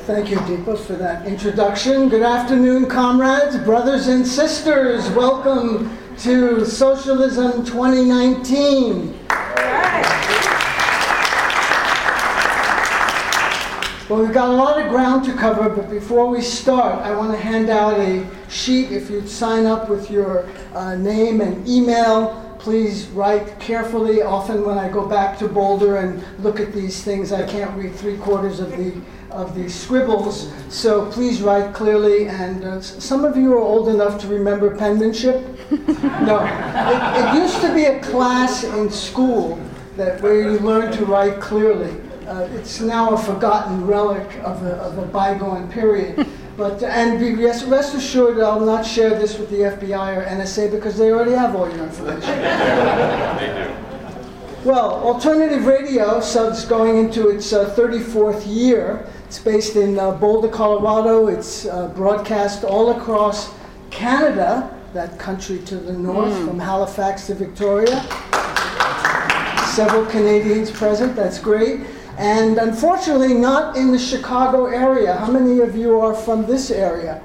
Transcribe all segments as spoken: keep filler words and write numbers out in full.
Thank you, Deepa, for that introduction. Good afternoon, comrades, brothers and sisters. Welcome to Socialism twenty nineteen. All right. Well, we've got a lot of ground to cover, but before we start, I want to hand out a sheet. If you'd sign up with your uh, name and email, please write carefully. Often when I go back to Boulder and look at these things, I can't read three quarters of the of the scribbles. So please write clearly. And uh, some of you are old enough to remember penmanship. No, it, it used to be a class in school that where you learn to write clearly. Uh, it's now a forgotten relic of a, of a bygone period. But, and be rest, rest assured, I'll not share this with the F B I or N S A because they already have all your information. They do. Well, alternative radio, so it's going into its uh, thirty-fourth year. It's based in uh, Boulder, Colorado. It's uh, broadcast all across Canada, that country to the north, mm. from Halifax to Victoria. Several Canadians present, that's great. And unfortunately, not in the Chicago area. How many of you are from this area?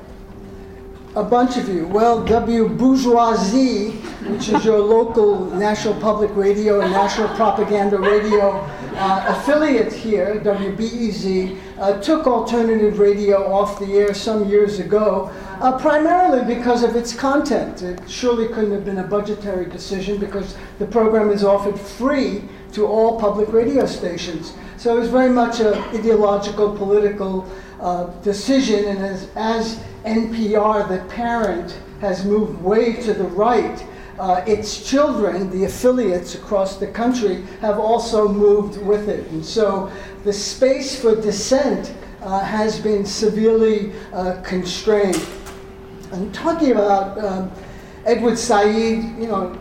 A bunch of you. Well, W Bourgeoisie, which is your local National Public Radio and National Propaganda Radio uh, affiliate here, W B E Z, uh, took alternative radio off the air some years ago, uh, primarily because of its content. It surely couldn't have been a budgetary decision because the program is offered free to all public radio stations. So it was very much an ideological, political uh, decision, and as, as N P R, the parent, has moved way to the right, uh, its children, the affiliates across the country, have also moved with it. And so the space for dissent uh, has been severely uh, constrained. And talking about um, Edward Said, you know,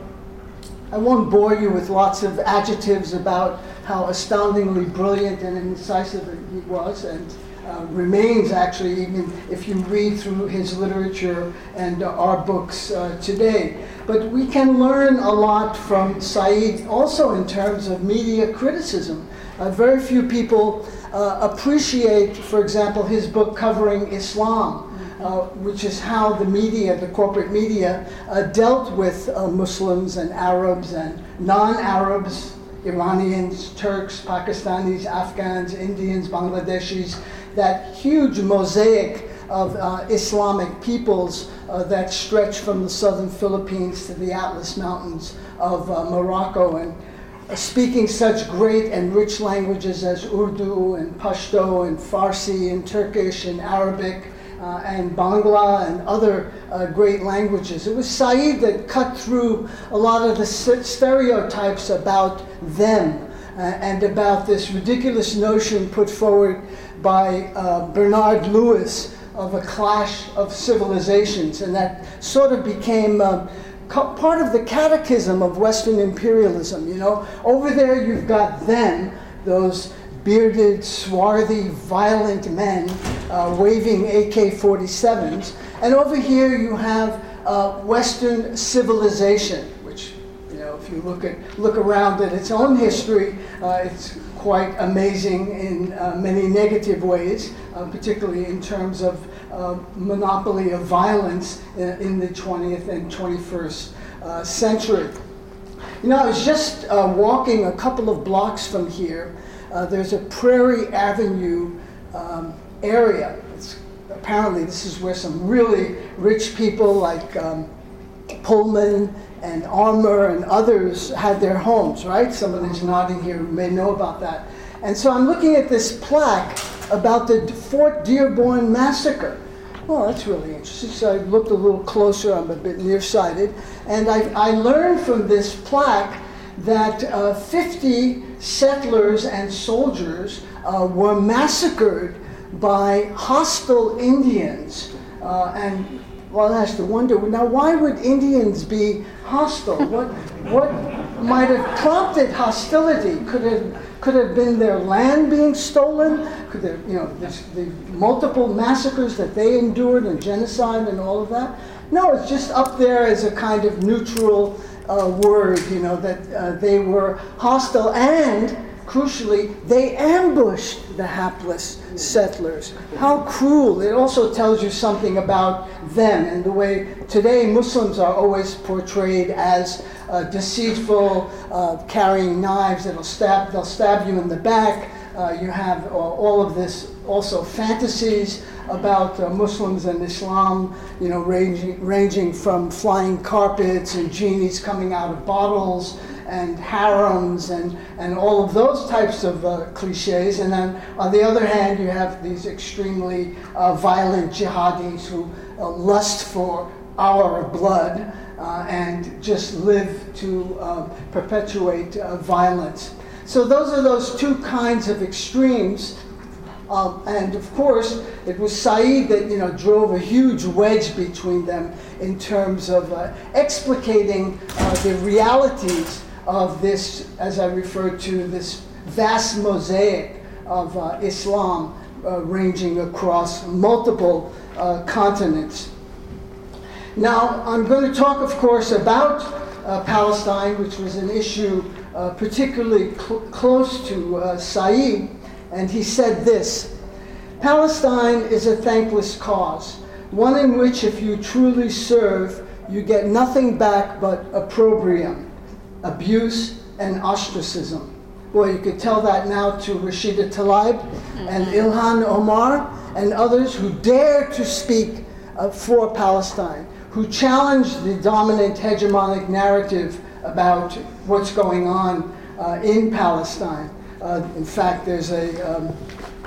I won't bore you with lots of adjectives about how astoundingly brilliant and incisive he was, and uh, remains actually, even if you read through his literature and uh, our books uh, today. But we can learn a lot from Said also in terms of media criticism. Uh, very few people uh, appreciate, for example, his book covering Islam. Uh, which is how the media, the corporate media, uh, dealt with uh, Muslims and Arabs and non-Arabs, Iranians, Turks, Pakistanis, Afghans, Indians, Bangladeshis, that huge mosaic of uh, Islamic peoples uh, that stretch from the southern Philippines to the Atlas Mountains of uh, Morocco. And uh, speaking such great and rich languages as Urdu and Pashto and Farsi and Turkish and Arabic, Uh, and Bangla and other uh, great languages. It was Said that cut through a lot of the stereotypes about them uh, and about this ridiculous notion put forward by uh, Bernard Lewis of a clash of civilizations, and that sort of became uh, part of the catechism of Western imperialism. You know, over there you've got them, those bearded, swarthy, violent men uh, waving A K forty-sevens. And over here you have uh, Western civilization, which, you know, if you look at look around at its own history, uh, it's quite amazing in uh, many negative ways, uh, particularly in terms of uh, monopoly of violence in, in the twentieth and twenty-first uh, century. You know, I was just uh, walking a couple of blocks from here. Uh, there's a Prairie Avenue um, area. It's, apparently this is where some really rich people like um, Pullman and Armour and others had their homes, right? Somebody's nodding here who may know about that. And so I'm looking at this plaque about the Fort Dearborn Massacre. Well, that's really interesting. So I looked a little closer. I'm a bit nearsighted. And I, I learned from this plaque that uh, fifty settlers and soldiers uh, were massacred by hostile Indians. Uh, and one has to wonder, now why would Indians be hostile? What, what might have prompted hostility? Could it could have been their land being stolen? Could there, you know, this, the multiple massacres that they endured and genocide and all of that? No, it's just up there as a kind of neutral Uh, word, you know, that uh, they were hostile, and crucially, they ambushed the hapless settlers. How cruel. It also tells you something about them and the way today Muslims are always portrayed as uh, deceitful, uh, carrying knives that'll stab, they'll stab you in the back. Uh, you have uh, all of this, also fantasies about uh, Muslims and Islam, you know, ranging, ranging from flying carpets and genies coming out of bottles and harems and, and all of those types of uh, cliches. And then on the other hand, you have these extremely uh, violent jihadis who uh, lust for our blood uh, and just live to uh, perpetuate uh, violence. So those are those two kinds of extremes. Um, and of course, it was Said that, you know, drove a huge wedge between them in terms of uh, explicating uh, the realities of this, as I referred to, this vast mosaic of uh, Islam uh, ranging across multiple uh, continents. Now, I'm going to talk, of course, about uh, Palestine, which was an issue uh, particularly cl- close to uh, Said. And he said this: Palestine is a thankless cause, one in which if you truly serve, you get nothing back but opprobrium, abuse, and ostracism. Well, you could tell that now to Rashida Tlaib mm-hmm. and Ilhan Omar and others who dare to speak uh, for Palestine, who challenge the dominant hegemonic narrative about what's going on uh, in Palestine. Uh, in fact, there's a um,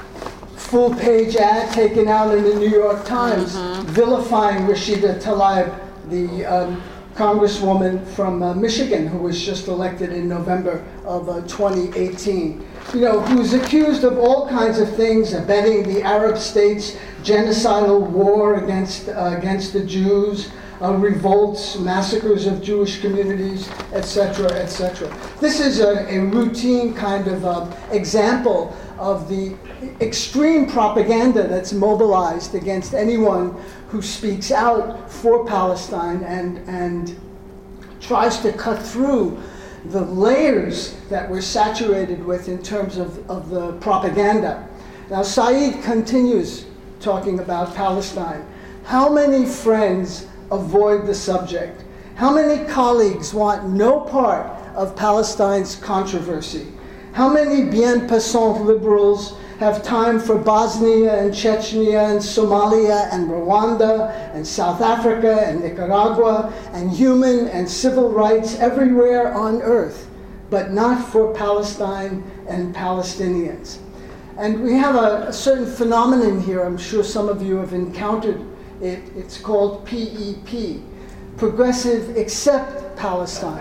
full-page ad taken out in the New York Times mm-hmm. vilifying Rashida Tlaib, the um, congresswoman from uh, Michigan who was just elected in November of uh, twenty eighteen. You know, who's accused of all kinds of things, abetting the Arab states' genocidal war against, uh, against the Jews, Uh, revolts, massacres of Jewish communities, et cetera, et cetera. This is a, a routine kind of uh, example of the extreme propaganda that's mobilized against anyone who speaks out for Palestine and, and tries to cut through the layers that we're saturated with in terms of, of the propaganda. Now, Said continues talking about Palestine. How many friends avoid the subject? How many colleagues want no part of Palestine's controversy? How many bien-passant liberals have time for Bosnia and Chechnya and Somalia and Rwanda and South Africa and Nicaragua and human and civil rights everywhere on earth, but not for Palestine and Palestinians? And we have a, a certain phenomenon here. I'm sure some of you have encountered It, it's called P E P, Progressive Accept Palestine.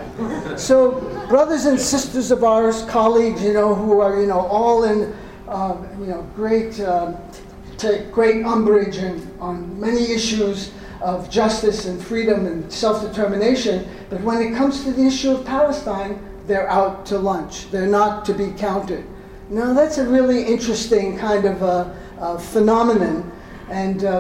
So brothers and sisters of ours, colleagues, you know, who are, you know, all in, uh, you know, great, uh, take great umbrage in, on many issues of justice and freedom and self-determination, but when it comes to the issue of Palestine, they're out to lunch. They're not to be counted. Now, that's a really interesting kind of uh, uh, phenomenon, and uh,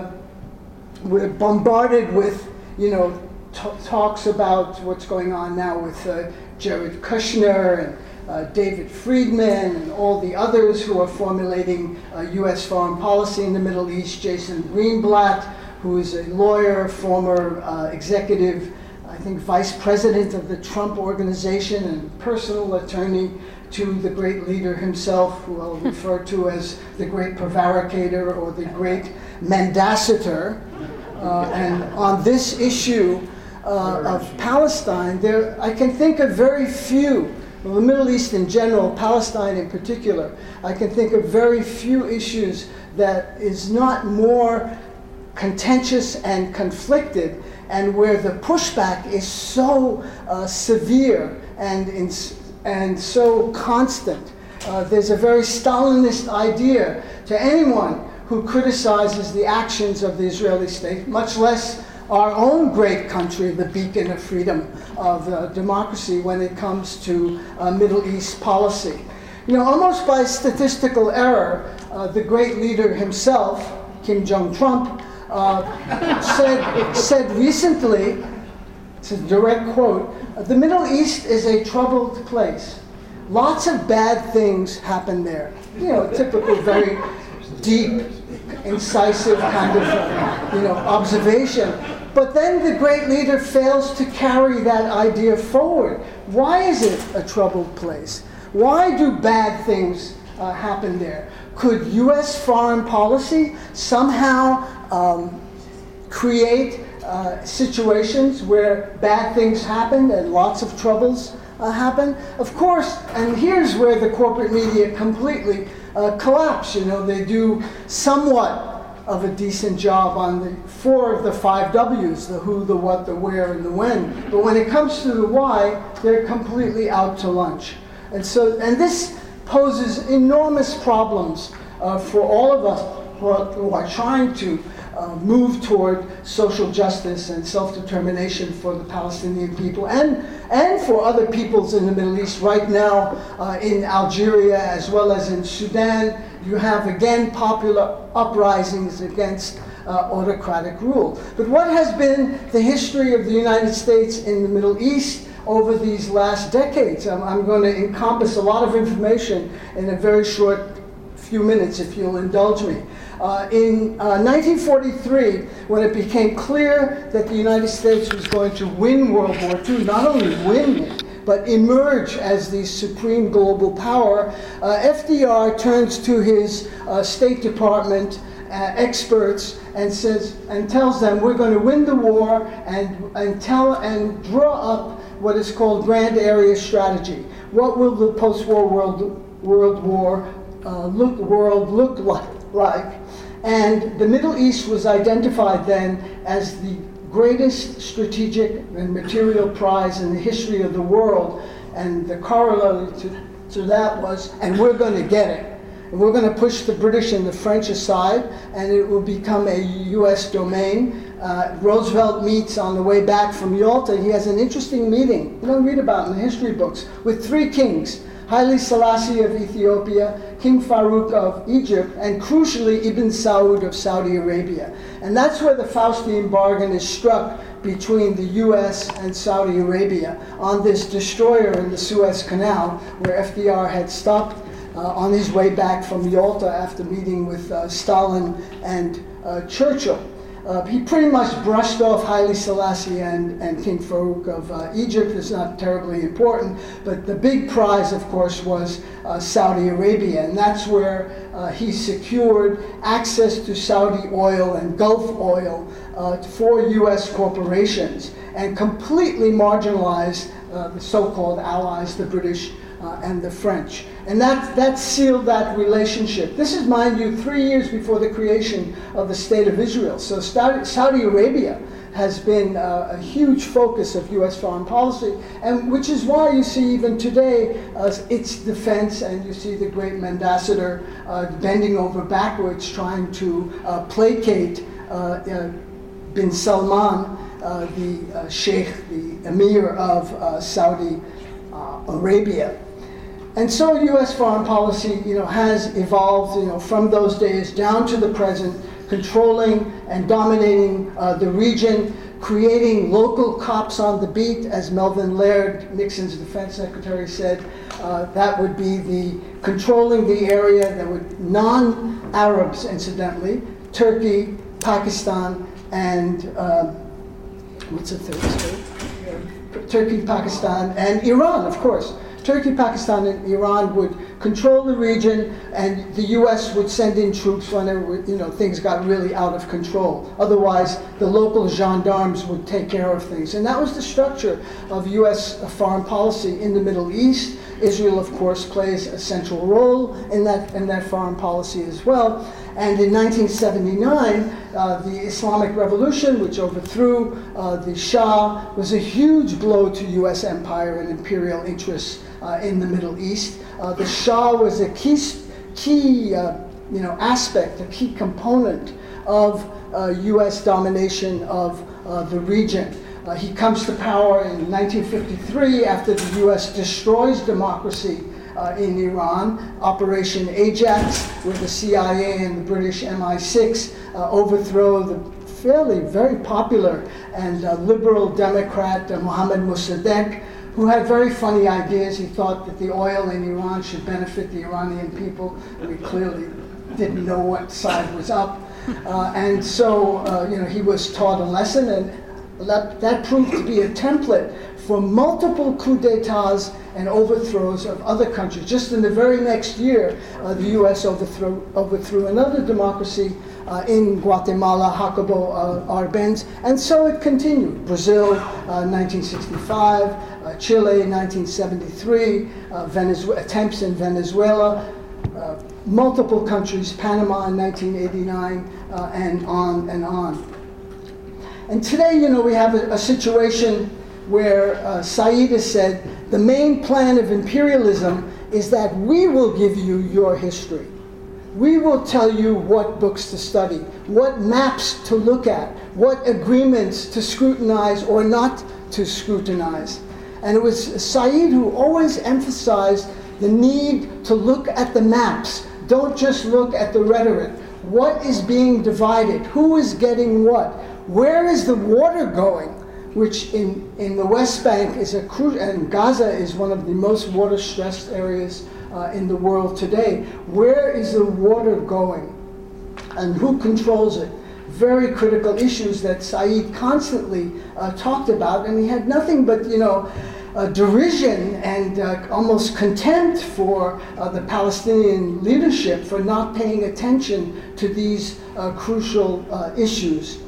we're bombarded with, you know, t- talks about what's going on now with uh, Jared Kushner and uh, David Friedman and all the others who are formulating uh, U S foreign policy in the Middle East. Jason Greenblatt, who is a lawyer, former uh, executive, I think vice president of the Trump Organization and personal attorney to the great leader himself, who I'll refer to as the great prevaricator or the great mendaciter. Uh, and on this issue uh, of Palestine, there I can think of very few, well, the Middle East in general, Palestine in particular, I can think of very few issues that is not more contentious and conflicted, and where the pushback is so uh, severe and, in, and so constant. Uh, there's a very Stalinist idea to anyone who criticizes the actions of the Israeli state, much less our own great country, the beacon of freedom, of uh, democracy, when it comes to uh, Middle East policy. You know, almost by statistical error, uh, the great leader himself, Kim Jong-Trump, uh, said, said recently, it's a direct quote, "The Middle East is a troubled place. lots of bad things happen there. You know, typical, very deep, incisive kind of, uh, you know, observation. But then the great leader fails to carry that idea forward. Why is it a troubled place? Why do bad things uh, happen there? Could U S foreign policy somehow um, create uh, situations where bad things happen and lots of troubles uh, happen? Of course, and here's where the corporate media completely uh, collapse. You know, they do somewhat of a decent job on the four of the five W's, the who, the what, the where, and the when. But when it comes to the why, they're completely out to lunch. And so, and this poses enormous problems uh, for all of us who are, who are trying to uh, move toward social justice and self-determination for the Palestinian people and, and for other peoples in the Middle East. Right now, uh, in Algeria as well as in Sudan, you have, again, popular uprisings against uh, autocratic rule. But what has been the history of the United States in the Middle East over these last decades? I'm, I'm going to encompass a lot of information in a very short few minutes, if you'll indulge me. Uh, in uh, nineteen forty-three, when it became clear that the United States was going to win World War Two, not only win it, but emerge as the supreme global power, uh, F D R turns to his uh, State Department uh, experts and says and tells them, we're going to win the war and and tell and draw up what is called Grand Area Strategy. What will the post-war world world war uh, look world look like? like? And the Middle East was identified then as the greatest strategic and material prize in the history of the world, and the corollary to, to that was, and we're going to get it. And we're going to push the British and the French aside, and it will become a U S domain. Uh, Roosevelt meets on the way back from Yalta. He has an interesting meeting, you don't read about in the history books, with three kings. Haile Selassie of Ethiopia, King Farouk of Egypt, and crucially Ibn Saud of Saudi Arabia. And that's where the Faustian bargain is struck between the U S and Saudi Arabia on this destroyer in the Suez Canal, where F D R had stopped uh, on his way back from Yalta after meeting with uh, Stalin and uh, Churchill. Uh, he pretty much brushed off Haile Selassie and, and King Farouk of uh, Egypt. It's not terribly important, but the big prize, of course, was uh, Saudi Arabia, and that's where uh, he secured access to Saudi oil and Gulf oil uh, for U S corporations, and completely marginalized uh, the so-called allies, the British uh, and the French. And that, that sealed that relationship. This is, mind you, three years before the creation of the State of Israel. So Saudi Arabia has been uh, a huge focus of U S foreign policy, and which is why you see even today uh, its defense, and you see the great ambassador uh, bending over backwards trying to uh, placate uh, uh, bin Salman, uh, the uh, Sheikh, the Emir of uh, Saudi uh, Arabia. And so U S foreign policy, you know, has evolved, you know, from those days down to the present, controlling and dominating uh, the region, creating local cops on the beat, as Melvin Laird, Nixon's defense secretary, said. Uh, that would be the controlling the area that would non-Arabs, incidentally, Turkey, Pakistan, and uh, what's the third state? Turkey, Pakistan, and Iran, of course. Turkey, Pakistan, and Iran would control the region, and the U S would send in troops whenever, you know, things got really out of control. Otherwise, the local gendarmes would take care of things. And that was the structure of U S foreign policy in the Middle East. Israel, of course, plays a central role in that, in that foreign policy as well. And in nineteen seventy-nine, uh, the Islamic Revolution, which overthrew uh, the Shah, was a huge blow to U S empire and imperial interests uh, in the Middle East. Uh, the Shah was a key, key uh, you know, aspect, a key component of uh, U S domination of uh, the region. Uh, he comes to power in nineteen fifty-three after the U S destroys democracy Uh, in Iran, Operation Ajax, where the C I A and the British M I six uh, overthrow the fairly very popular and uh, liberal Democrat uh, Mohammad Mossadegh, who had very funny ideas. He thought that the oil in Iran should benefit the Iranian people. We clearly didn't know what side was up. Uh, and so, uh, you know, he was taught a lesson, and that, that proved to be a template for multiple coups d'etats and overthrows of other countries. Just in the very next year, uh, the U S overthrew, overthrew another democracy uh, in Guatemala, Jacobo uh, Arbenz, and so it continued. Brazil, uh, nineteen sixty-five, uh, Chile, nineteen seventy-three, uh, Venezuela, attempts in Venezuela, uh, multiple countries, Panama in nineteen eighty-nine, uh, and on and on. And today, you know, we have a, a situation where uh, Said has said, the main plan of imperialism is that we will give you your history. We will tell you what books to study, what maps to look at, what agreements to scrutinize or not to scrutinize. And it was Said who always emphasized the need to look at the maps. Don't just look at the rhetoric. What is being divided? Who is getting what? Where is the water going? Which in, in the West Bank is a crucial, and Gaza is one of the most water-stressed areas uh, in the world today. Where is the water going? And who controls it? Very critical issues that Said constantly uh, talked about, and he had nothing but, you know, uh, derision and uh, almost contempt for uh, the Palestinian leadership for not paying attention to these uh, crucial uh, issues.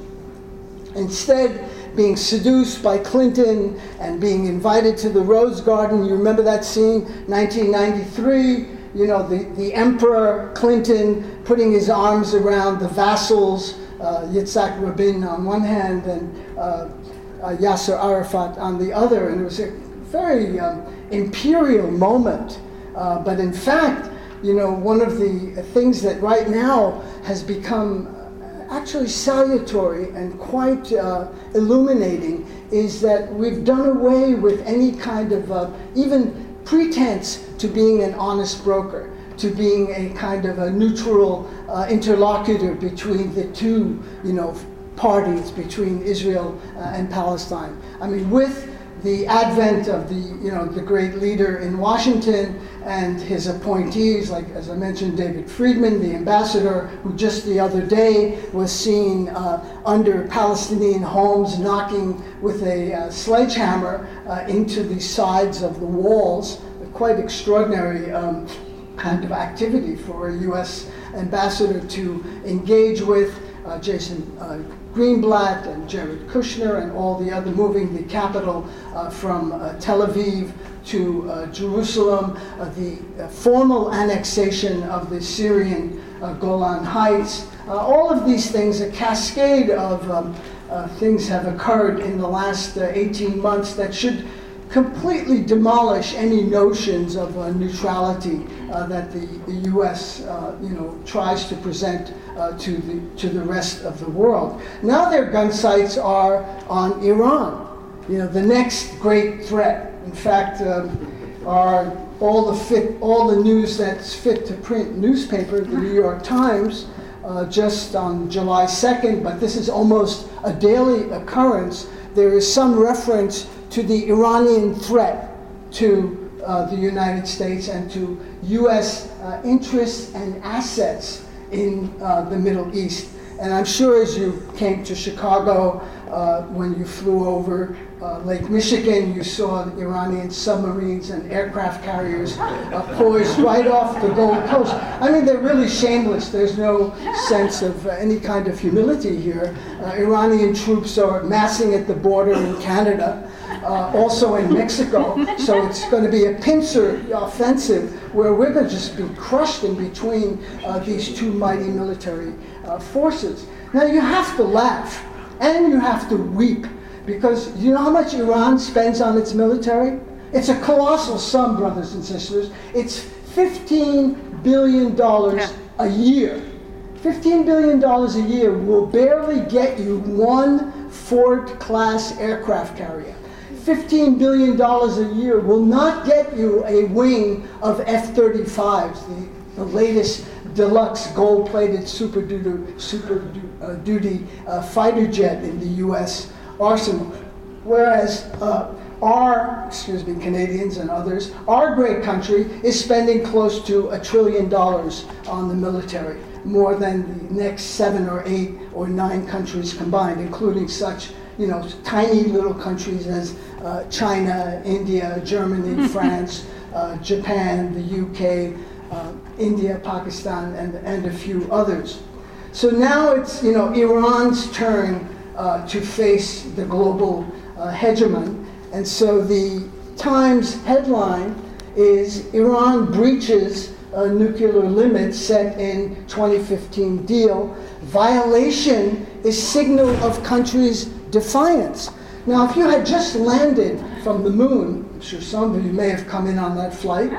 Instead, being seduced by Clinton and being invited to the Rose Garden. You remember that scene, nineteen ninety-three, you know, the, the Emperor Clinton putting his arms around the vassals, uh, Yitzhak Rabin on one hand and uh, uh, Yasser Arafat on the other. And it was a very um, imperial moment. Uh, but in fact, you know, one of the things that right now has become actually salutary and quite uh, illuminating is that we've done away with any kind of uh, even pretense to being an honest broker, to being a kind of a neutral uh, interlocutor between the two, you know, parties, between Israel uh, and Palestine. I mean, with the advent of the, you know, the great leader in Washington and his appointees, like, as I mentioned, David Friedman, the ambassador, who just the other day was seen uh, under Palestinian homes knocking with a uh, sledgehammer uh, into the sides of the walls. A quite extraordinary um, kind of activity for a U S ambassador to engage with. Uh, Jason uh, Greenblatt and Jared Kushner and all the other, moving the capital uh, from uh, Tel Aviv to uh, Jerusalem, uh, the uh, formal annexation of the Syrian uh, Golan Heights. Uh, all of these things, a cascade of um, uh, things have occurred in the last uh, eighteen months that should completely demolish any notions of uh, neutrality uh, that the, the U S uh, you know, tries to present uh, to the to the rest of the world. Now their gun sights are on Iran, you know, the next great threat. In fact, um, our all the fit all the news that's fit to print newspaper, the New York Times, uh, just on July second, but this is almost a daily occurrence. There is some reference to the Iranian threat to uh, the United States and to U S uh, interests and assets in uh, the Middle East. And I'm sure as you came to Chicago, uh, when you flew over uh, Lake Michigan, you saw Iranian submarines and aircraft carriers uh, poised right off the Gold Coast. I mean, they're really shameless. There's no sense of uh, any kind of humility here. Uh, Iranian troops are massing at the border in Canada. Uh, also in Mexico, so it's going to be a pincer offensive where we're going to just be crushed in between uh, these two mighty military uh, forces. Now you have to laugh and you have to weep, because you know how much Iran spends on its military? It's a colossal sum, brothers and sisters. It's fifteen billion dollars a year. fifteen billion dollars a year will barely get you one Ford-class aircraft carrier. fifteen billion dollars a year will not get you a wing of F thirty-fives, the, the latest deluxe gold-plated super duty, super uh, duty uh, fighter jet in the U S arsenal. Whereas uh, our, excuse me, Canadians and others, our great country is spending close to a trillion dollars on the military, more than the next seven or eight or nine countries combined, including such, you know, tiny little countries as uh, China, India, Germany, France, uh, Japan, the U K, uh, India, Pakistan, and, and a few others. So now it's, you know, Iran's turn uh, to face the global uh, hegemon. And so the Times headline is Iran breaches a nuclear limit set in twenty fifteen deal. Violation is signal of country's defiance. Now, if you had just landed from the moon, I'm sure some of you may have come in on that flight,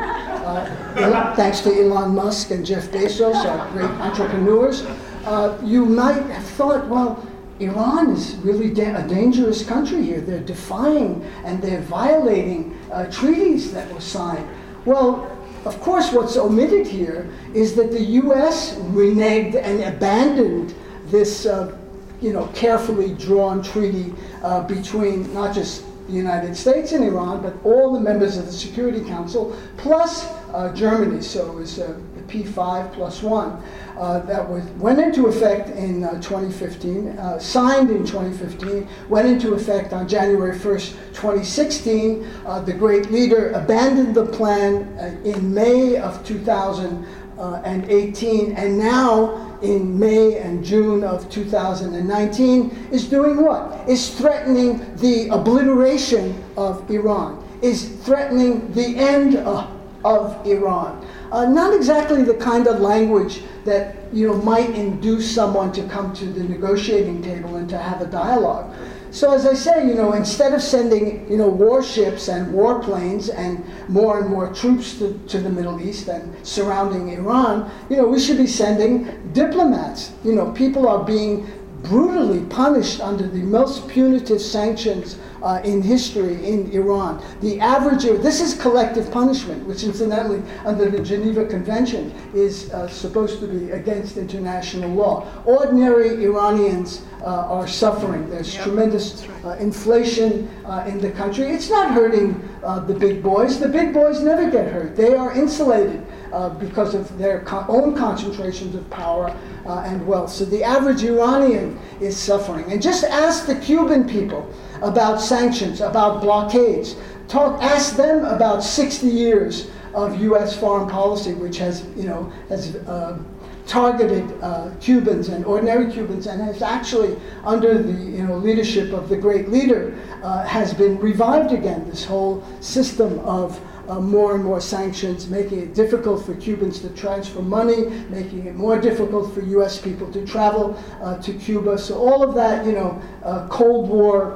uh, thanks to Elon Musk and Jeff Bezos, our great entrepreneurs, uh, you might have thought, well, Iran is really da- a dangerous country here. They're defying and they're violating uh, treaties that were signed. Well, of course, what's omitted here is that the U S reneged and abandoned this uh, you know, carefully drawn treaty uh, between not just the United States and Iran, but all the members of the Security Council, plus uh, Germany. So it was uh, the P five plus one. Uh, that was, went into effect in uh, twenty fifteen, uh, signed in twenty fifteen, went into effect on January first, twenty sixteen. Uh, the great leader abandoned the plan uh, in May of two thousand eighteen, and now in May and June of two thousand nineteen is doing what? Is threatening the obliteration of Iran, is threatening the end of, of Iran. Uh, not exactly the kind of language that, you know, might induce someone to come to the negotiating table and to have a dialogue. So as I say, you know, instead of sending, you know, warships and warplanes and more and more troops to, to the Middle East and surrounding Iran, you know, we should be sending diplomats. You know, people are being brutally punished under the most punitive sanctions uh, in history in Iran. The average, this is collective punishment, which incidentally under the Geneva Convention is uh, supposed to be against international law. Ordinary Iranians uh, are suffering. There's yep. tremendous uh, inflation uh, in the country. It's not hurting uh, the big boys. The big boys never get hurt. They are insulated uh, because of their co- own concentrations of power uh, and wealth. So the average Iranian is suffering. And just ask the Cuban people about sanctions, about blockades. Talk, ask them about sixty years of U S foreign policy, which has, you know, has uh, targeted uh, Cubans and ordinary Cubans, and has actually, under the, you know, leadership of the great leader, uh, has been revived again. This whole system of Uh, more and more sanctions, making it difficult for Cubans to transfer money, making it more difficult for U S people to travel uh, to Cuba. So all of that, you know, uh, Cold War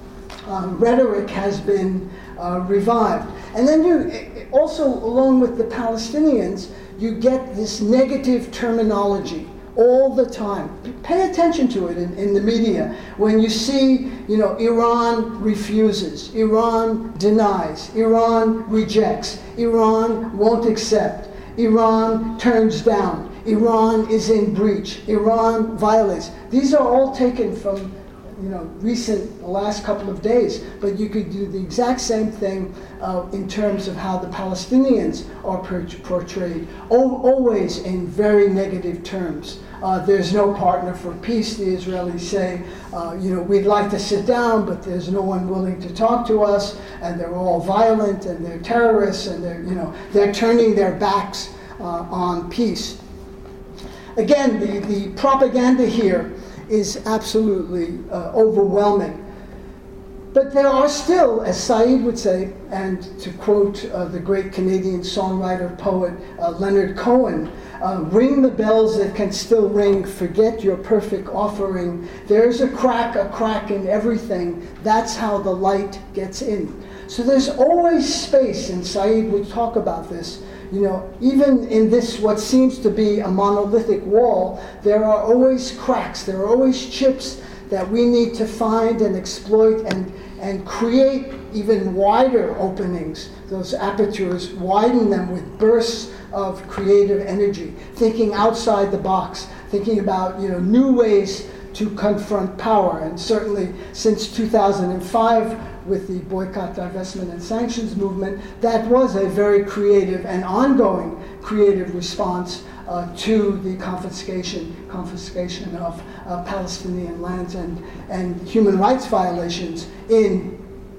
um, rhetoric has been uh, revived. And then you also, along with the Palestinians, you get this negative terminology all the time. Pay attention to it in, in the media. When you see, you know, Iran refuses, Iran denies, Iran rejects, Iran won't accept, Iran turns down, Iran is in breach, Iran violates. These are all taken from, you know, recent, the last couple of days, but you could do the exact same thing uh, in terms of how the Palestinians are per- portrayed, o- always in very negative terms. Uh, there's no partner for peace, the Israelis say. Uh, you know, we'd like to sit down, but there's no one willing to talk to us, and they're all violent, and they're terrorists, and they're, you know, they're turning their backs uh, on peace. Again, the, the propaganda here is absolutely uh, overwhelming. But there are still, as Said would say, and to quote uh, the great Canadian songwriter, poet uh, Leonard Cohen, uh, ring the bells that can still ring, forget your perfect offering. There's a crack, a crack in everything. That's how the light gets in. So there's always space, and Said would talk about this. You know, even in this, what seems to be a monolithic wall, there are always cracks, there are always chips that we need to find and exploit and, and create even wider openings, those apertures, widen them with bursts of creative energy, thinking outside the box, thinking about, you know, new ways to confront power. And certainly since two thousand five, with the boycott, divestment, and sanctions movement, that was a very creative and ongoing creative response uh, to the confiscation, confiscation of uh, Palestinian lands and, and human rights violations in,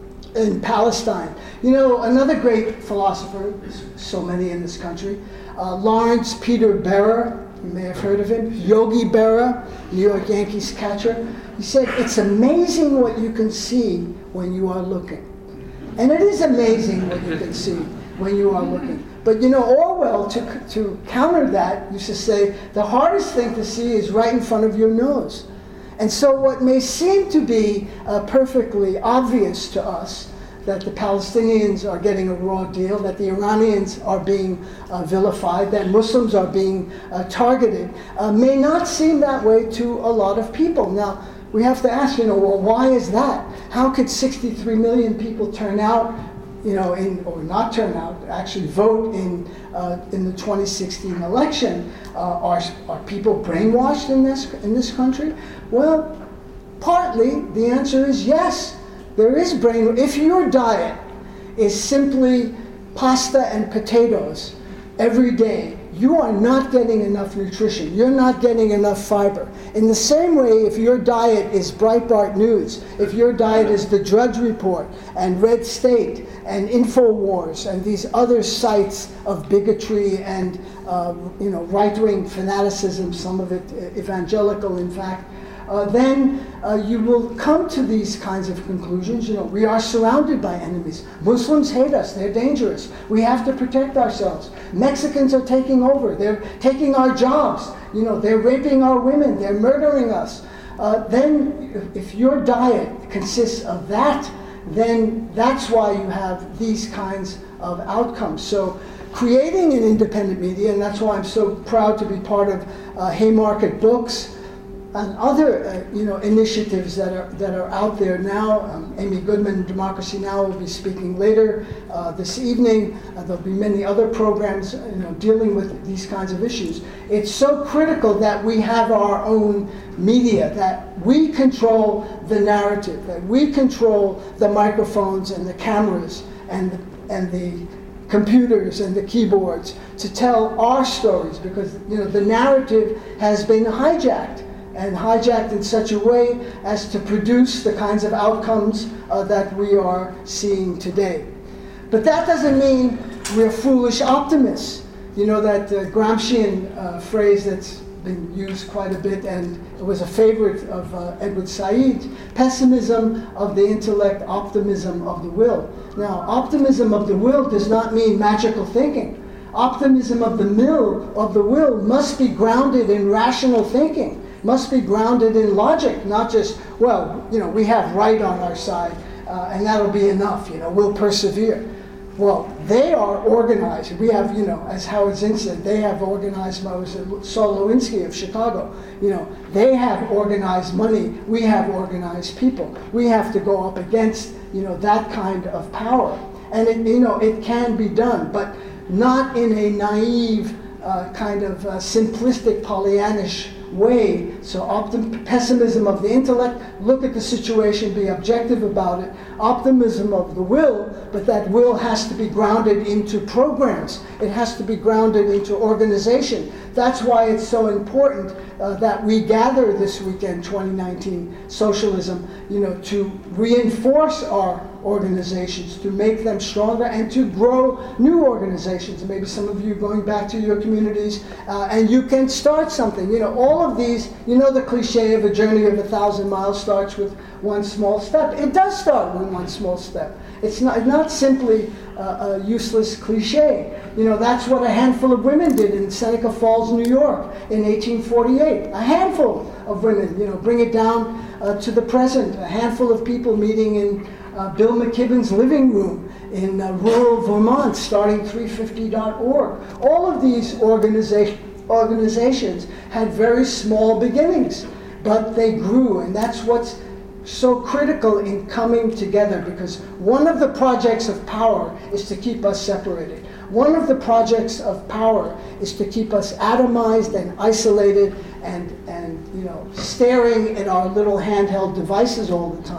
in Palestine. You know, another great philosopher, so many in this country, uh, Lawrence Peter Berra, you may have heard of him, Yogi Berra, New York Yankees catcher. He said, it's amazing what you can see when you are looking. And it is amazing what you can see when you are looking. But you know, Orwell, to, to counter that, used to say, the hardest thing to see is right in front of your nose. And so what may seem to be uh, perfectly obvious to us, that the Palestinians are getting a raw deal, that the Iranians are being uh, vilified, that Muslims are being uh, targeted, uh, may not seem that way to a lot of people. Now, we have to ask, you know, well, why is that? How could sixty-three million people turn out, you know, in, or not turn out, actually vote in uh, in the twenty sixteen election? Uh, are, are people brainwashed in this, in this country? Well, partly the answer is yes. There is brain. If your diet is simply pasta and potatoes every day, you are not getting enough nutrition. You're not getting enough fiber. In the same way, if your diet is Breitbart News, if your diet is the Drudge Report and Red State and InfoWars and these other sites of bigotry and uh, you know, right-wing fanaticism, some of it evangelical, in fact, Uh, then uh, you will come to these kinds of conclusions. You know, we are surrounded by enemies. Muslims hate us. They're dangerous. We have to protect ourselves. Mexicans are taking over. They're taking our jobs. You know, they're raping our women. They're murdering us. Uh, then if your diet consists of that, then that's why you have these kinds of outcomes. So creating an independent media, and that's why I'm so proud to be part of uh, Haymarket Books, and other uh, you know, initiatives that are, that are out there now. Um, Amy Goodman, Democracy Now! Will be speaking later uh, this evening. Uh, there'll be many other programs you know, dealing with these kinds of issues. It's so critical that we have our own media, that we control the narrative, that we control the microphones and the cameras and the, and the computers and the keyboards to tell our stories, because you know, the narrative has been hijacked. And hijacked in such a way as to produce the kinds of outcomes uh, that we are seeing today. But that doesn't mean we're foolish optimists. You know that uh, Gramscian uh, phrase that's been used quite a bit, and it was a favorite of uh, Edward Said, pessimism of the intellect, optimism of the will. Now, optimism of the will does not mean magical thinking. Optimism of the will, of the will must be grounded in rational thinking, must be grounded in logic, not just, well, you know, we have right on our side, uh, and that'll be enough, you know, we'll persevere. Well, they are organized. We have, you know, as Howard Zinn said, they have organized, I was Saul Lewinsky of Chicago, you know, they have organized money, we have organized people. We have to go up against, you know, that kind of power. And, it, you know, it can be done, but not in a naive, uh, kind of uh, simplistic, Pollyannish way. So optim- pessimism of the intellect, look at the situation, be objective about it. Optimism of the will, but that will has to be grounded into programs. It has to be grounded into organization. That's why it's so important uh, that we gather this weekend, twenty nineteen Socialism, you know, to reinforce our organizations, to make them stronger, and to grow new organizations. And maybe some of you going back to your communities, uh, and you can start something. You know, all of these, you know the cliche of a journey of a thousand miles starts with one small step. It does start with one small step. It's not, not simply uh, a useless cliche. You know, that's what a handful of women did in Seneca Falls, New York in eighteen forty-eight. A handful of women, you know, bring it down uh, to the present. A handful of people meeting in uh, Bill McKibben's living room in uh, rural Vermont, starting three fifty dot org. All of these organiza- organizations had very small beginnings, but they grew, and that's what's so critical in coming together, because one of the projects of power is to keep us separated. One of the projects of power is to keep us atomized and isolated and, and you know, staring at our little handheld devices all the time.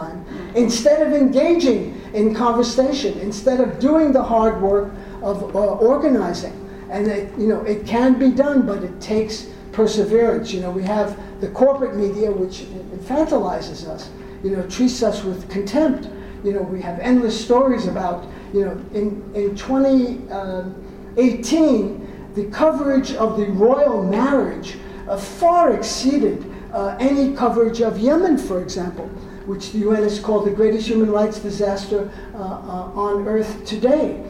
instead of engaging in conversation, instead of doing the hard work of uh, organizing. And it, you know, it can be done, but it takes perseverance. You know, we have the corporate media, which infantilizes us, you know, treats us with contempt. You know, we have endless stories about, you know, in, in twenty eighteen, the coverage of the royal marriage uh, far exceeded uh, any coverage of Yemen, for example, which the U N has called the greatest human rights disaster uh, uh, on earth today.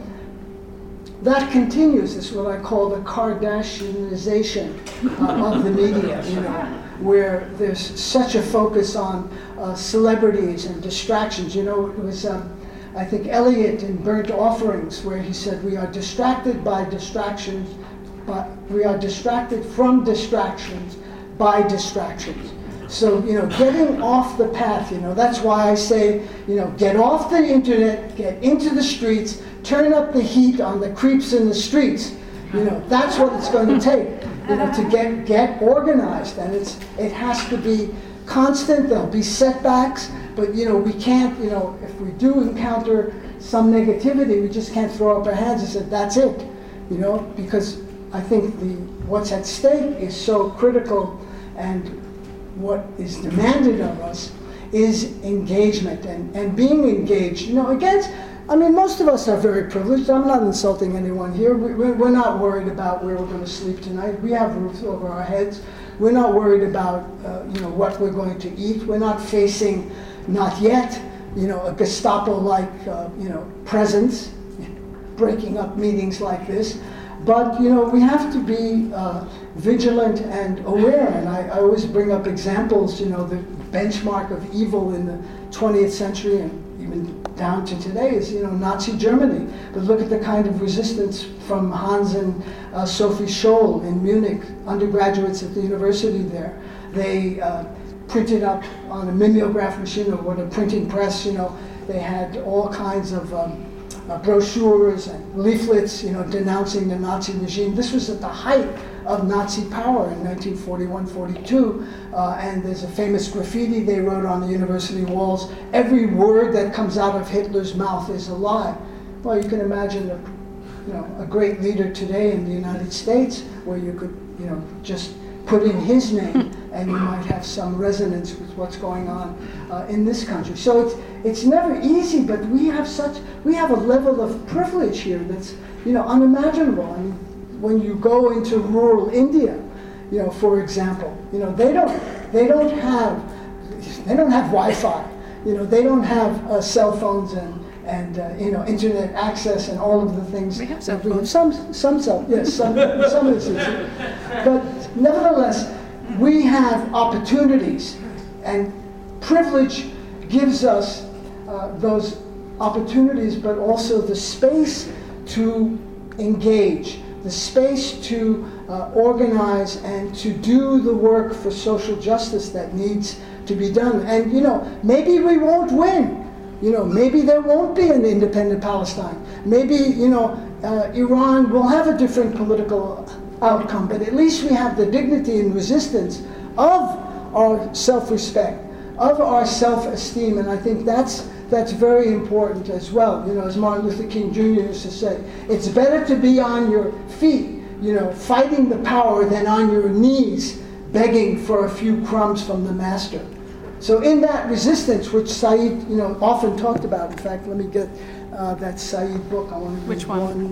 That continues. This is what I call the Kardashianization uh, of the media, you know, where there's such a focus on uh, celebrities and distractions. You know, it was, um, I think, Eliot in Burnt Offerings, where he said, we are distracted by distractions, but we are distracted from distractions by distractions. So, you know, getting off the path, you know, that's why I say, you know, get off the internet, get into the streets, turn up the heat on the creeps in the streets. You know, that's what it's going to take, you know, to get get organized. And it's it has to be constant. There'll be setbacks, but, you know, we can't, you know, if we do encounter some negativity, we just can't throw up our hands and say, that's it, you know, because I think the what's at stake is so critical, and what is demanded of us is engagement and, and being engaged, you know, against, I mean, most of us are very privileged. I'm not insulting anyone here. We, we're not worried about where we're going to sleep tonight. We have roofs over our heads. We're not worried about, uh, you know, what we're going to eat. We're not facing, not yet, you know, a Gestapo-like, uh, you know, presence, breaking up meetings like this. But, you know, we have to be uh, vigilant and aware. And I, I always bring up examples, you know, the benchmark of evil in the twentieth century and even down to today is, you know, Nazi Germany. But look at the kind of resistance from Hans and uh, Sophie Scholl in Munich, undergraduates at the university there. They uh, printed up on a mimeograph machine, or what a printing press, you know, they had all kinds of um, Uh, brochures and leaflets, you know, denouncing the Nazi regime. This was at the height of Nazi power in nineteen forty-one forty-two, uh, and there's a famous graffiti they wrote on the university walls, every word that comes out of Hitler's mouth is a lie. Well, you can imagine a, you know, a great leader today in the United States where you could, you know, just put in his name and you might have some resonance with what's going on uh, in this country. So it's it's never easy, but we have such we have a level of privilege here that's, you know, unimaginable. I mean, when you go into rural India, you know, for example, you know, they don't they don't have they don't have Wi-Fi. You know, they don't have uh, cell phones and and uh, you know, internet access and all of the things. We have cell we have. phones. Some some cell yes some some instances, but nevertheless, we have opportunities, and privilege gives us uh, those opportunities, but also the space to engage, the space to uh, organize and to do the work for social justice that needs to be done. And, you know, maybe we won't win. You know, maybe there won't be an independent Palestine. Maybe, you know, uh, Iran will have a different political outcome, but at least we have the dignity and resistance of our self-respect, of our self-esteem, and I think that's that's very important as well. You know, as Martin Luther King Junior used to say, it's better to be on your feet, you know, fighting the power than on your knees begging for a few crumbs from the master. So in that resistance, which Said, you know, often talked about, in fact, let me get uh, that Said book. I want to read Which one? one,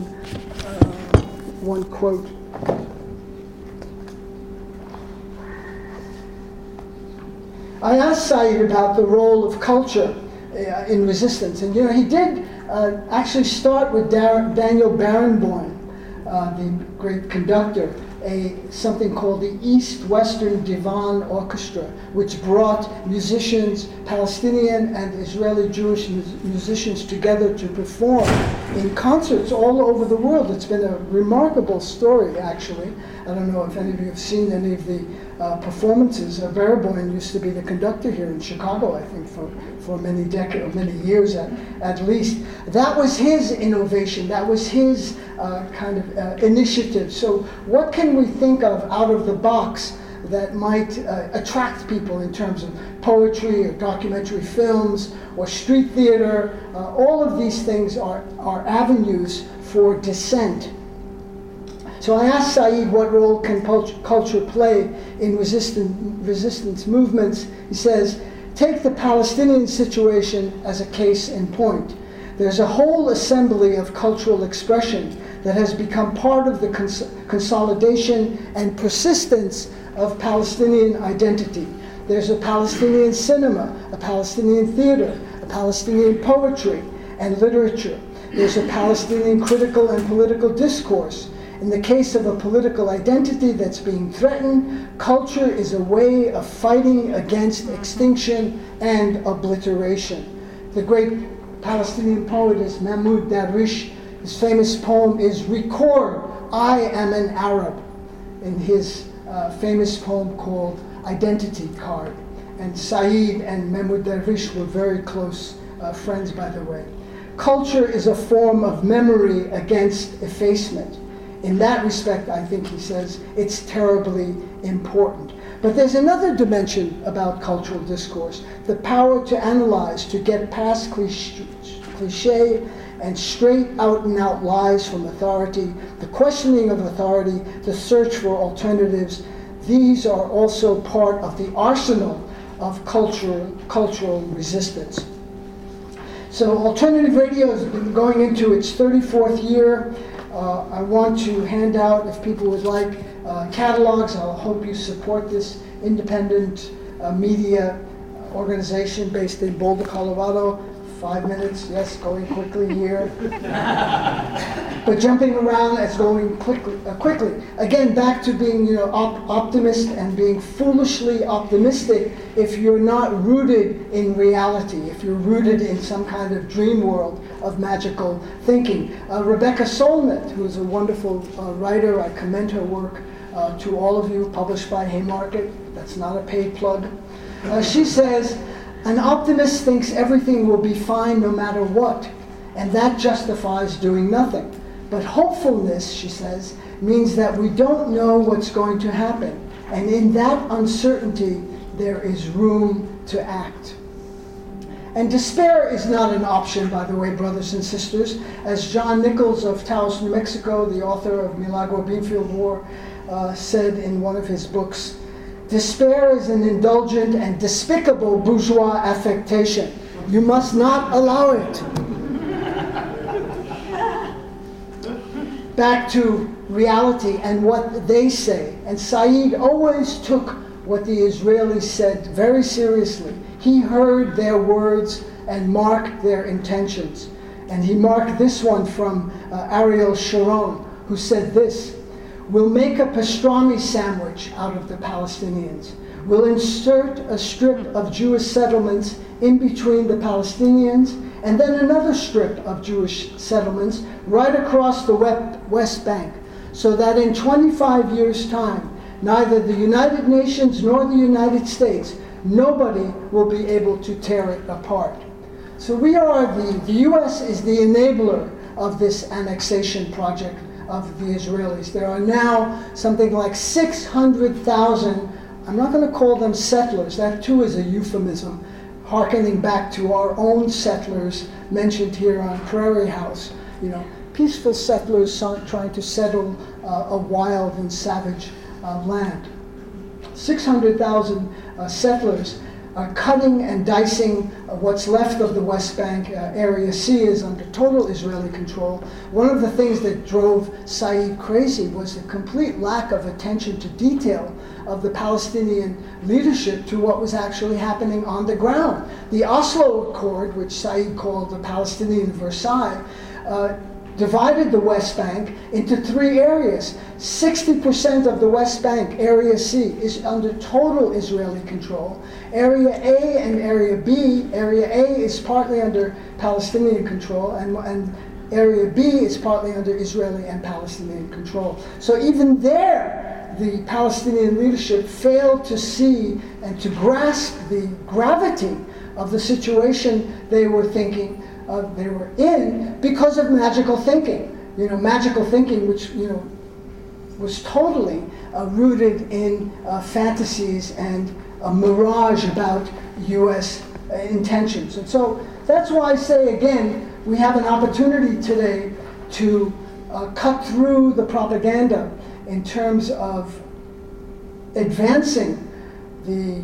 uh, one quote. I asked Said about the role of culture uh, in resistance, and you know, he did uh, actually start with Dar- Daniel Barenboim, uh, the great conductor, a something called the East Western Divan Orchestra, which brought musicians, Palestinian and Israeli Jewish mus- musicians together to perform in concerts all over the world. It's been a remarkable story, actually. I don't know if any of you have seen any of the uh, performances. Uh, Barenboim used to be the conductor here in Chicago, I think, for, for many decades, many years at, at least. That was his innovation. That was his uh, kind of uh, initiative. So what can we think of out of the box that might uh, attract people in terms of poetry or documentary films or street theater. Uh, all of these things are, are avenues for dissent. So I asked Said what role can culture play in resistant, resistance movements. He says, take the Palestinian situation as a case in point. There's a whole assembly of cultural expression that has become part of the cons consolidation and persistence of Palestinian identity. There's a Palestinian cinema, a Palestinian theater, a Palestinian poetry and literature. There's a Palestinian critical and political discourse. In the case of a political identity that's being threatened, culture is a way of fighting against extinction and obliteration. The great Palestinian poet is Mahmoud Darwish. His famous poem is Record, I Am an Arab, in his uh, famous poem called Identity Card. And Said and Mahmoud Darwish were very close uh, friends, by the way. Culture is a form of memory against effacement. In that respect, I think he says, it's terribly important. But there's another dimension about cultural discourse, the power to analyze, to get past cliche and straight out and out lies from authority, the questioning of authority, the search for alternatives. These are also part of the arsenal of cultural, cultural resistance. So alternative radio has been going into its thirty-fourth year. Uh, I want to hand out, if people would like, uh, catalogs. I hope you support this independent uh, media organization based in Boulder, Colorado. Five minutes, yes, going quickly here. But jumping around, it's going quickly. Uh, quickly. Again, back to being, you know, op optimist and being foolishly optimistic if you're not rooted in reality, if you're rooted in some kind of dream world of magical thinking. Uh, Rebecca Solnit, who is a wonderful uh, writer, I commend her work uh, to all of you, published by Haymarket. That's not a paid plug. Uh, she says, an optimist thinks everything will be fine no matter what, and that justifies doing nothing. But hopefulness, she says, means that we don't know what's going to happen, and in that uncertainty, there is room to act. And despair is not an option, by the way, brothers and sisters. As John Nichols of Taos, New Mexico, the author of Milagro Beanfield War, uh, said in one of his books, despair is an indulgent and despicable bourgeois affectation. You must not allow it. Back to reality and what they say. And Said always took what the Israelis said very seriously. He heard their words and marked their intentions. And he marked this one from uh, Ariel Sharon, who said this: we'll make a pastrami sandwich out of the Palestinians. We'll insert a strip of Jewish settlements in between the Palestinians and then another strip of Jewish settlements right across the West Bank, so that in twenty-five years' time, neither the United Nations nor the United States, nobody will be able to tear it apart. So we are the, the U S is the enabler of this annexation project of the Israelis. There are now something like six hundred thousand, I'm not going to call them settlers, that too is a euphemism, hearkening back to our own settlers mentioned here on Prairie House, you know, peaceful settlers trying to settle uh, a wild and savage uh, land. six hundred thousand uh, settlers are cutting and dicing uh, what's left of the West Bank. Uh, Area C is under total Israeli control. One of the things that drove Said crazy was the complete lack of attention to detail of the Palestinian leadership to what was actually happening on the ground. The Oslo Accord, which Said called the Palestinian Versailles, uh, divided the West Bank into three areas. sixty percent of the West Bank, Area C, is under total Israeli control. Area A and Area B, Area A is partly under Palestinian control, and, and Area B is partly under Israeli and Palestinian control. So even there, the Palestinian leadership failed to see and to grasp the gravity of the situation they were thinking Uh, they were in because of magical thinking. You know, magical thinking, which, you know, was totally uh, rooted in uh, fantasies and a mirage about U S uh, intentions. And so that's why I say again, we have an opportunity today to uh, cut through the propaganda in terms of advancing the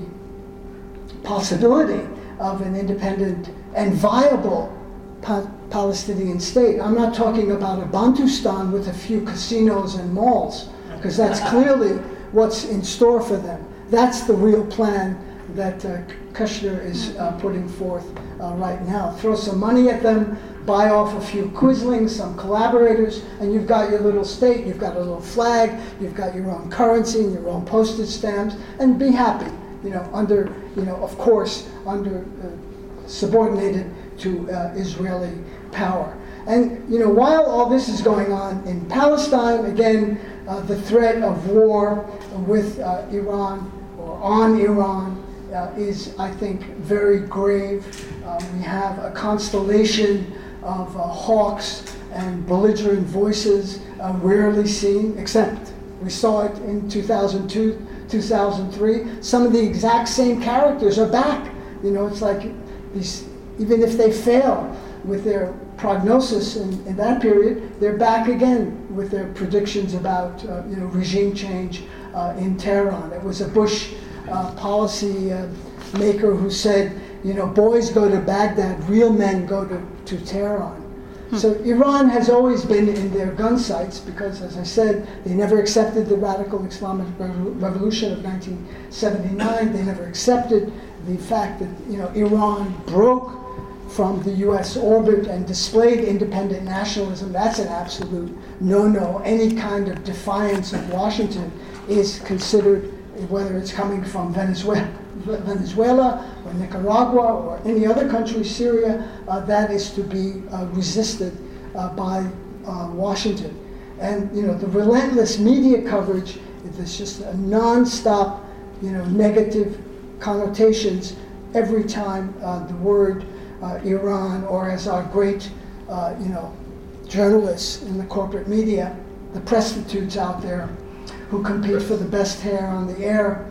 possibility of an independent and viable pa- Palestinian state. I'm not talking about a Bantustan with a few casinos and malls, because that's clearly what's in store for them. That's the real plan that uh, Kushner is uh, putting forth uh, right now. Throw some money at them, buy off a few quislings, some collaborators, and you've got your little state, you've got a little flag, you've got your own currency and your own postage stamps, and be happy, you know, under, you know, of course, under, uh, subordinated to uh, Israeli power. And, you know, while all this is going on in Palestine, again, uh, the threat of war with uh, Iran or on Iran uh, is, I think, very grave. Uh, we have a constellation of uh, hawks and belligerent voices uh, rarely seen, except we saw it in two thousand two, two thousand three. Some of the exact same characters are back. You know, it's like these, even if they fail with their prognosis in, in that period, they're back again with their predictions about uh, you know, regime change uh, in Tehran. It was a Bush uh, policy uh, maker who said, you know, boys go to Baghdad, real men go to, to Tehran. Hmm. So Iran has always been in their gun sights because, as I said, they never accepted the radical Islamic revolution of nineteen seventy-nine. They never accepted the fact that, you know, Iran broke from the U S orbit and displayed independent nationalism. That's an absolute no-no. Any kind of defiance of Washington is considered, whether it's coming from Venezuela, Venezuela or Nicaragua or any other country, Syria, uh, that is to be uh, resisted uh, by uh, Washington. And, you know, the relentless media coverage, there's just a non-stop, you know, negative connotations every time uh, the word Uh, Iran, or as our great, uh, you know, journalists in the corporate media, the prostitutes out there who compete for the best hair on the air,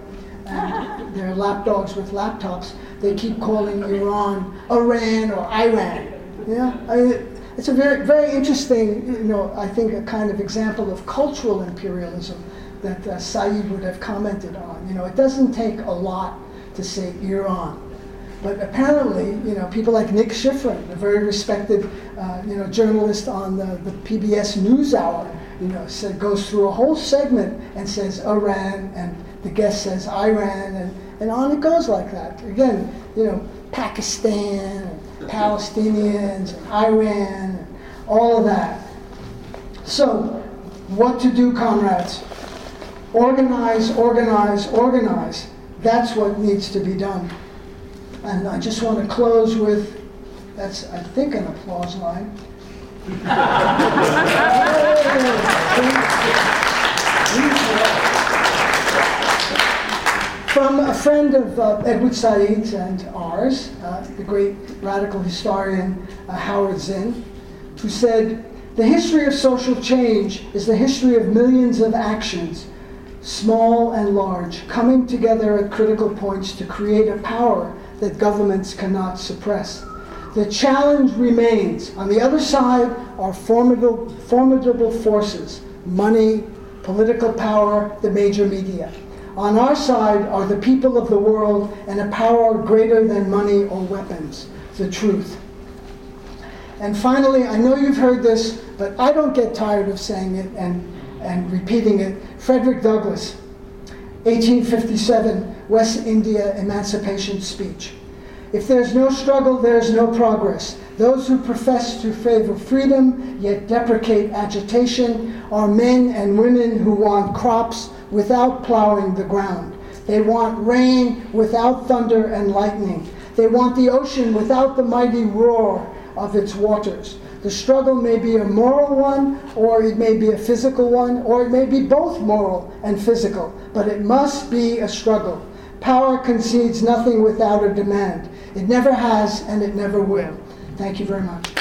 and they're lapdogs with laptops, they keep calling Iran Iran or Iran. Yeah, I mean, it's a very, very interesting, you know, I think a kind of example of cultural imperialism that uh, Saeed would have commented on. You know, it doesn't take a lot to say Iran. But apparently, you know, people like Nick Schifrin, a very respected, uh, you know, journalist on the, the P B S NewsHour, you know, said, goes through a whole segment and says Iran, and the guest says Iran, and, and on it goes like that. Again, you know, Pakistan, and Palestinians, and Iran, and all of that. So, what to do, comrades? Organize, organize, organize. That's what needs to be done. And I just want to close with, that's, I think, an applause line. From a friend of uh, Edward Said's and ours, uh, the great radical historian uh, Howard Zinn, who said, "The history of social change is the history of millions of actions, small and large, coming together at critical points to create a power that governments cannot suppress. The challenge remains. On the other side are formidable, formidable forces, money, political power, the major media. On our side are the people of the world and a power greater than money or weapons, the truth." And finally, I know you've heard this, but I don't get tired of saying it and, and repeating it. Frederick Douglass, eighteen fifty-seven, West India Emancipation Speech. "If there's no struggle, there's no progress. Those who profess to favor freedom, yet deprecate agitation, are men and women who want crops without plowing the ground. They want rain without thunder and lightning. They want the ocean without the mighty roar of its waters. The struggle may be a moral one, or it may be a physical one, or it may be both moral and physical, but it must be a struggle. Power concedes nothing without a demand. It never has, and it never will." Thank you very much.